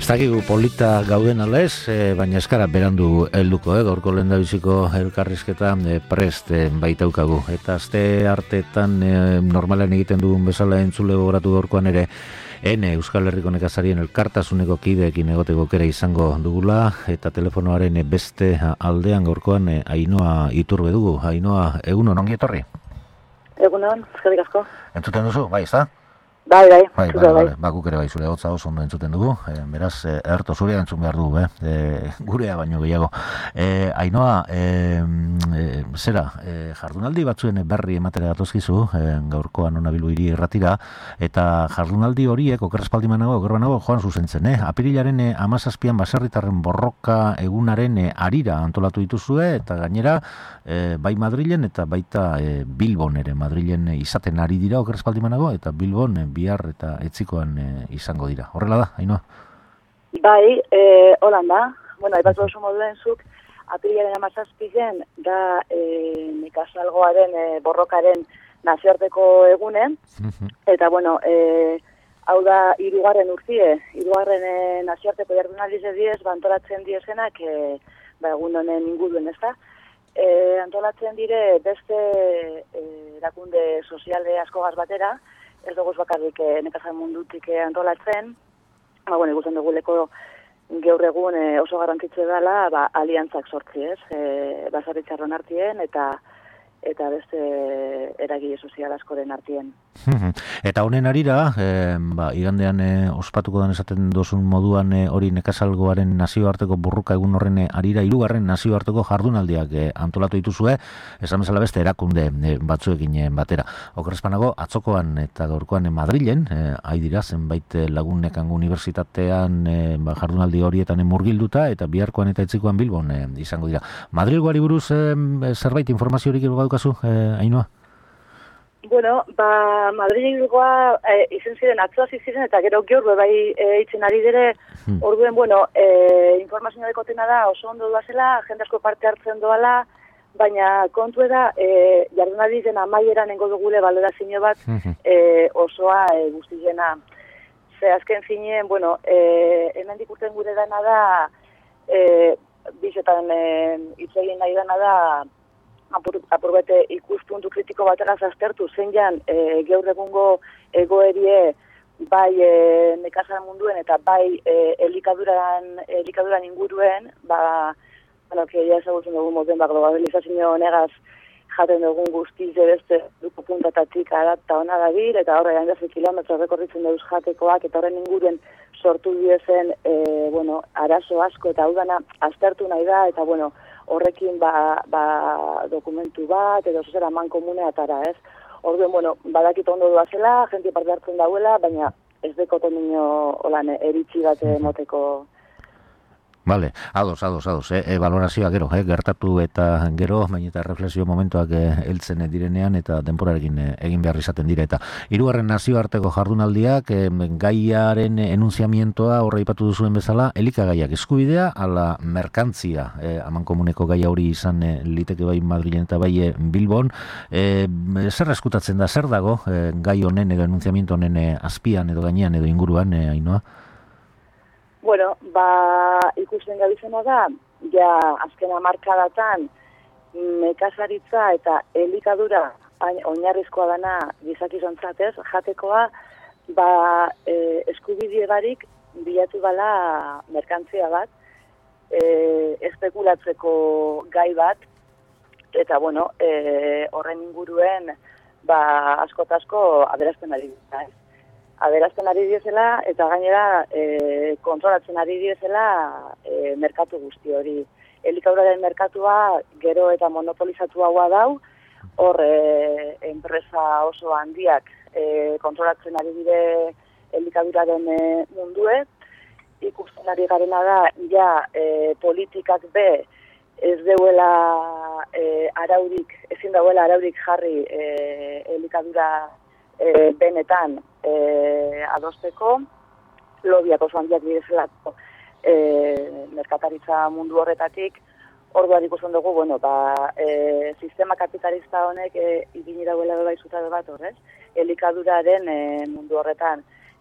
Ez dakigu polita gauden alez, baina eskara berandu helduko, gaurko lehendabiziko elkarrizketa prest baitaukagu. Eta aste hartetan normalen egiten dugun bezala entzule gogoratu gaurkoan ere, Euskal Herriko nekazarien elkartasuneko kideekin egoteko kera izango dugula, eta telefonoaren beste aldean gaurkoan Ainhoa Iturbe dugu. Ainhoa, egunon, ongi etorri? Egunon, eskerrik asko. Entzuten duzu, bai, ez da? Bai. Guk ere bai, zure hotza oso ondo entzuten dugu. Beraz, erto zurea entzun behar dugu, gurea baino gehiago. Ainhoa, zera, jardunaldi batzuen berri ematera datozkizu, gaurkoan ona Bilbo hiri irratira, eta jardunaldi horiek, okerrespaldimanago, joan zuzentzen, apirilaren 17an baserritarren borroka egunaren arira antolatu dituzue, eta gainera, bai Madrilen eta baita Bilbon ere, Madrilen izaten ari dira okerrespaldimanago, eta Bilbon bihar eta etzikoan izango dira. Horrela da, Ainhoa? Bai, holan da. Bueno, aipatu oso moduen zuk, apirilaren 17an da nekazalgoaren borrokaren nazioarteko egunen, eta bueno, hau da hirugarren nazioarteko jardunaldi diez, antolatzen diezenak, egun honen inguruen, ez da? Antolatzen dire beste erakunde soziale askogaz batera, ez dugu bakarrik nekazal mundutik antolatzen, ikusten duguleko gaur egun oso garrantzitsu dela aliantzak sortzi, baserritarron artien eta beste eragile sozial askoren artien. Eta honen arira, igandean ospatuko den esaten dozun moduan hori nekazalgoaren nazioarteko burruka egun horren arira hirugarren nazioarteko jardunaldiak antolatu dituzue, esan bezala beste erakunde batzuekin batera. Okerrespanago, atzokoan eta gaurkoan Madrilen, dira zenbait lagunek unibertsitatean jardunaldi horietan murgilduta, eta biharkoan eta etzikoan Bilbon izango dira. Madrilgoari buruz zerbait informaziorik badaukazu, Ainhoa? Bueno, Madrilegoa izen ziren, atzoaz ziren, eta gero gaur bai itzen ari dire, orduen, informazioa dekotena da, oso ondo doazela, jende asko parte hartzen doala, baina kontu da, jardunaldi zen amaieran nengo dugule balorazio bat osoa guztiena. Ze azken zinen, hemen dikurten gure dana da, bizetan itzegin nahi dana da, apurbete ikuspuntu kritiko batera aztertu zein jan gaur egungo egoerie bai nekazal munduen eta bai elikaduran inguruen, ja ezagutzen dugu moten globalizazio negaz jaten dugun guztiz beste duko puntatatik adapta hona dabil, eta horre gandazik kilometro rekorritzen duz jatekoak, eta horren inguruen sortu diezen arazo asko eta hau dana aztertu nahi da, eta horrekin dokumentu bat, edo zera man komunea atara, ez? Orduen, badakit ondo doazela, jenti parte hartzen dauela, baina ez dekoto nino eritzi bat moteko. Vale, ados, valorazioa gero, gertatu eta gero, baina eta reflexio momentuak heltzen direnean eta denporarekin egin behar izaten dira. Eta hirugarren nazioarteko jardunaldiak gaiaren enunziamientoa horre ipatu duzuen bezala, elikagaiak eskubidea, ala merkantzia, amankomuneko gai hori izan liteke bai Madrilen eta bai Bilbon. Zer eskutatzen da, zer dago gai honen edo enunziamiento honen azpian edo gainean edo inguruan, Ainhoa? Ikusten gabizena da, azken hamarkadatan nekazaritza eta elikadura oinarrizkoa dana gizakizontzatez, jatekoa, eskubide barik bilatu bala merkantzia bat, espekulatzeko gai bat, eta horren inguruen asko aberazten ari dira, aberazten ari diezela, eta gainera kontrolatzen ari diezela merkatu guzti hori. Elikaduraren merkatua gero eta monopolizatu haua dau, hor enpresa oso handiak kontrolatzen ari dire elikaduraren mundue, ikusten ari garena da, politikak ez deuela ezin dauela araurik jarri elikadura benetan adosteko, lobiak oso handiak bidezelako merkataritza mundu horretatik, orduan ikusten dugu, sistema kapitalista honek ibili dauela bai zutabe bat horrez, elikaduraren mundu horretan.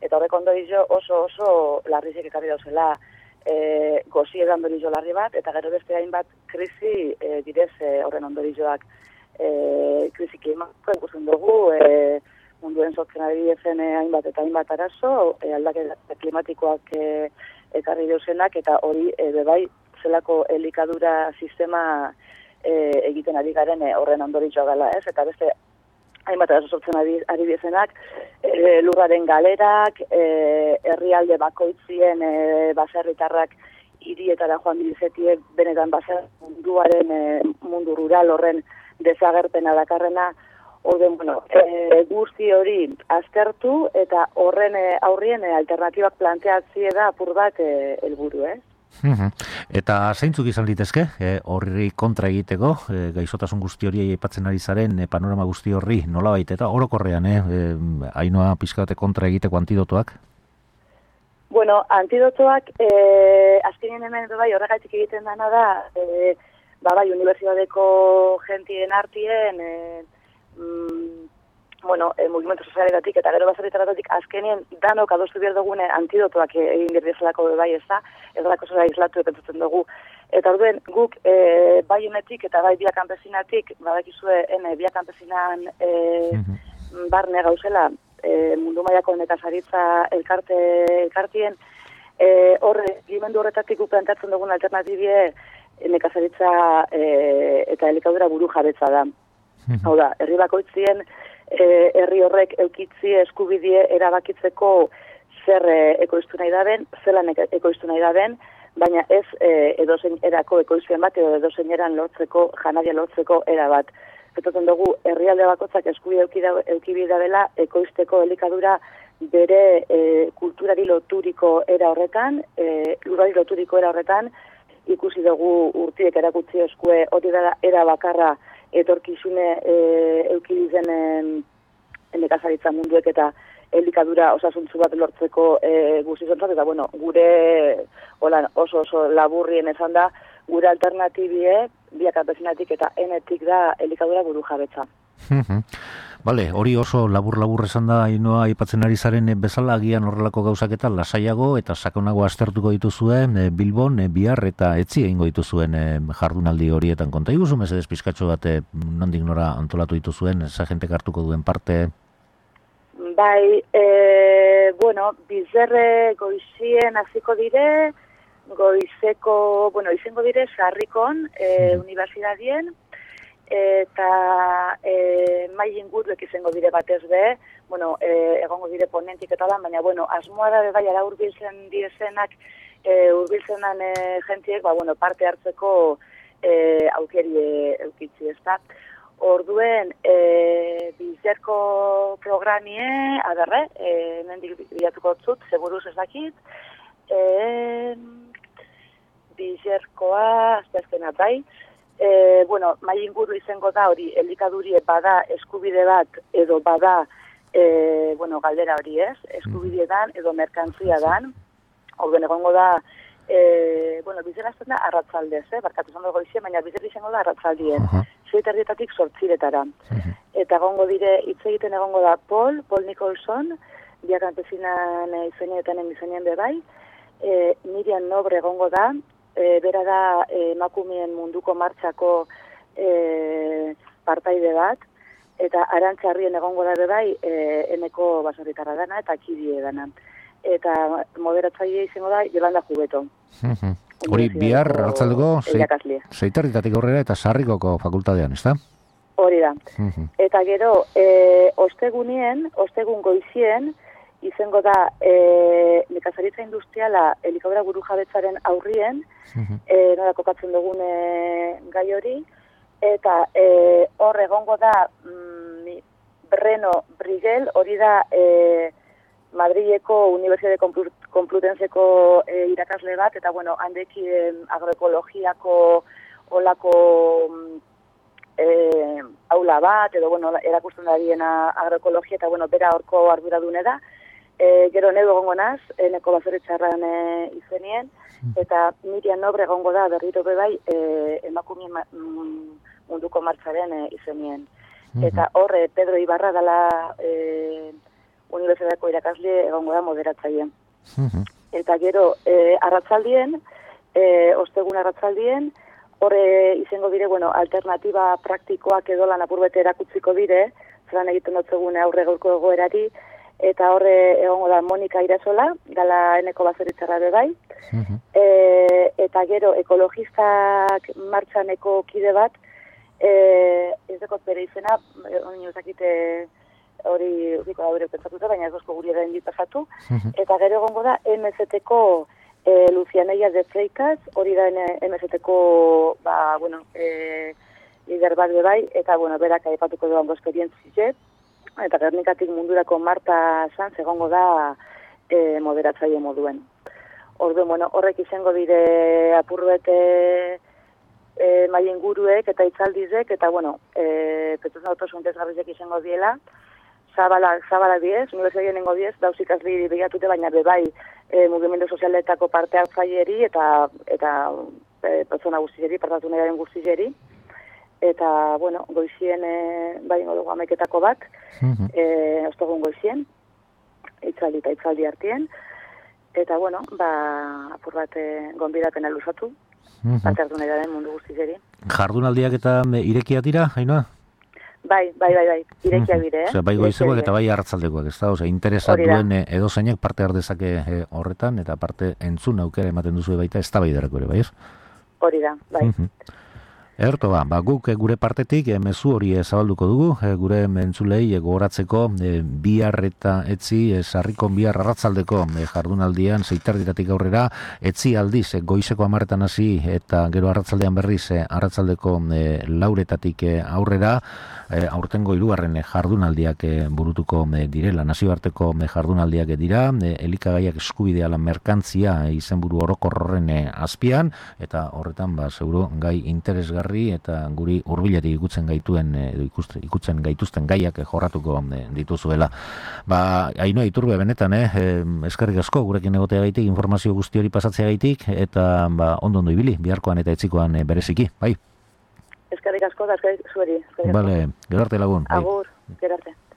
eta horrek ondorio oso larrizek ekarri dauzela gozi edan ondorio larri bat, eta gero beste hainbat krisi direz horren ondorioak. Krisi klimatikoa ikusten dugu, munduen sortzen ari ezen hainbat eta hainbat arazo, aldaketa klimatikoak ekarri deusenak, eta hori bebai zelako elikadura sistema egiten ari garen horren ondorioa gala, ez? Eta beste hainbat arazo sortzen ari diezenak, lurraren galerak, herrialde bakoitzien baserritarrak hirietara joan bizitie benetan baser mundu rural horren desagerpena dakarrena. Orden, guzti hori aztertu eta horren aurrien alternatibak planteatzie da apur bat helburu, eh? Eta zeintzuk izan litezke, horri kontra egiteko, gaixotasun guzti hori aipatzen ari zaren, panorama guzti horri nolabait eta orokorrean, Ainoa pixkate kontra egiteko antidotoak? Bueno, antidotoak, azkenien hemen bai horregatik egiten dana da, bai, unibertsitateko gentien artien, mugimendu sozialetatik eta gero baserritaretatik azkenien danok adostu behar dugune antidotoak egin gerdizelako bai ez da, ez da kosora islatu pentsatzen dugu. Eta orduen guk bai honetik eta bai Via Campesinatik, badakizue Via Campesinan barne gauzela mundu mailako nekazaritza elkartien, gimendu horretatik guk plantatzen dugun alternatibie nekazaritza eta elikadura buru jabetza da. Hau da, herri bakoitzien herri horrek eukitzi eskubidie erabakitzeko zer ekoiztu nahi daben, zelan ekoiztu nahi daben, baina ez edozein erako ekoizpen bat edo edozein eran lortzeko, janaria lortzeko era bat. Zetoten dugu, herrialde bakoitzak eskubide eukibide dela ekoizteko elikadura bere kulturari loturiko era horretan, lurrari loturiko era horretan, ikusi dugu urtiek erakutzi eskue hori da era bakarra etorkizune eukidizen nekazaritza munduek eta elikadura osasuntzu bat lortzeko guztizontzat, eta gure oso laburrien esan da, gure alternatibie, Via Campesinatik eta enetik da elikadura buru jabetza. Bale, hori oso labur esan da Ainoa aipatzen ari zaren bezala agian horrelako gauzak eta lasaiago eta sakonago aztertuko dituzuen Bilbon, Bihar eta Etzi egingo dituzuen jardunaldi horietan. Konta iguzu mesedez pizkatxo bat nondik nora antolatu dituzuen, eza jentek hartuko duen parte? Bai, bizerre goizien hasiko dire, izango dire Sarrikon, unibertsitatien, eta mai inguruek izango dire batez be, egongo dire ponentik eta da, baina, asmoa da bai ara hurbiltzen direzenak, hurbiltzenan jentiek, parte hartzeko aukeri eukitzi, ez da. Orduen, bizerko programie, adarre, mendik bilatuko zut, seguruz ez dakit, bizerkoa, azterkena bai, mai inguru izango da hori elikadurie bada eskubide bat edo bada galdera hori ez, eskubide dan edo merkantzia dan, orduen egongo da, bizera azten da arratzaldez, barkatu zango goizien, baina bizera izango da arratzaldien, 7:00 8:00 eta egongo dire, hitz egiten egongo da Paul Nicholson, Via Campesinan izenien bebai, Miriam Nobre egongo da, bera da emakumeen munduko martxako partaide bat, eta Arantxarrien egongo da bebai eneko baserritarra dana eta kidie dana. Eta moderatzaile izango da Yolanda Jubeto. Hori Bihar arratsaldeko 6:00 aurrera eta Sarrikoko fakultatean, ezta? Hori da. Eta gero, ostegun goizien, izango da nekazaritza industriala elikadura buru jabetzaren aurrien, nola kokatzen dugun gai hori, eta hor egongo da Breno Brigel, hori da Madrileko Unibertsitate Konplutenseko irakasle bat, eta handeki agroekologiako olako aula bat, edo erakusten da diena agroekologia, eta bera horko arduradune da. Gero neu egongo naz, eneko baserritxarran izenien, eta Miriam Nobre egongo da berriro bebai emakumeen munduko martxaren izenien. Eta horre Pedro Ibarra dela Unibertsitateko irakasle egongo da moderatzaile. Eta gero, arratzaldien, ostegun arratzaldien, horre izango dire, alternatiba praktikoak edo lan apurbete erakutziko dire, zelan egiten dutzegun aurre gaurko egoerari, eta horre egongo da Monika Irasola, gala eneko bazeritzarra bai. Eta gero, ekologistak martxaneko kide bat, ez dekot bere izena, hori ezakite hori urriko da bere pentsatuta, baina ez osko guri egin pasatu. Eta gero egongo da MZT-ko Lucianeia de Freitas, hori da MZT-ko, lider bat bai, eta, berak aipatuko duango esperientzize, eta Gernikatik mundurako Marta Sanz egongo da moderatzaile moduen. Orduan, horrek izango dire apurbete maien guruek eta itzaldizek, eta, petuzan autosuntezgarrizek izango diela, zabala diez, unibertsitatean nengo diez, dauz ikasli begiatute, baina bebai mugimendu sozialetako parte hartzaileri eta pertsona guztileri, partatu nahiaren guztileri. Eta, goizien ingo dugu ameketako bat, ostogun goizien, itzaldi hartien. Eta, apur bat gonbidapena luzatu, parte hartu nahiaren mundu guztileri. Jardunaldiak eta irekia dira, Ainhoa? Bai, irekia dire, bai goizekoak eta bai arratsaldekoak, ez da? Interesa duen edozeinek parte har dezake horretan, eta parte entzun aukera ematen duzu baita eztabaidarako ere, bai ez? Hori da, bai. Erto, guk gure partetik mezu hori zabalduko dugu, gure entzulei gogoratzeko bihar eta etzi, sarrikon bihar arratzaldeko jardunaldian, zeiterdiratik aurrera, etzi aldiz, goizeko 10 hasi eta gero arratzaldean berriz, arratzaldeko lauretatik aurrera, aurtengo 3. jardunaldiak burutuko direla, nazioarteko jardunaldiak dira, elikagaiak eskubidea la merkantzia izenburu orokor horren azpian, eta horretan, seguru, gai interesgarri eta guri hurbiletik ikutzen gaituzten gaiak jorratuko dituzuela. Ainhoa Iturbe, benetan, eskerrik asko gurekin egoteagaitik, informazio guzti hori pasatzeagaitik, eta ondo ibili, biharkoan eta etzikoan bereziki, bai? Eskerrik asko, da eskerrik zueri. Bale, gero arte lagun. Agur, gero arte.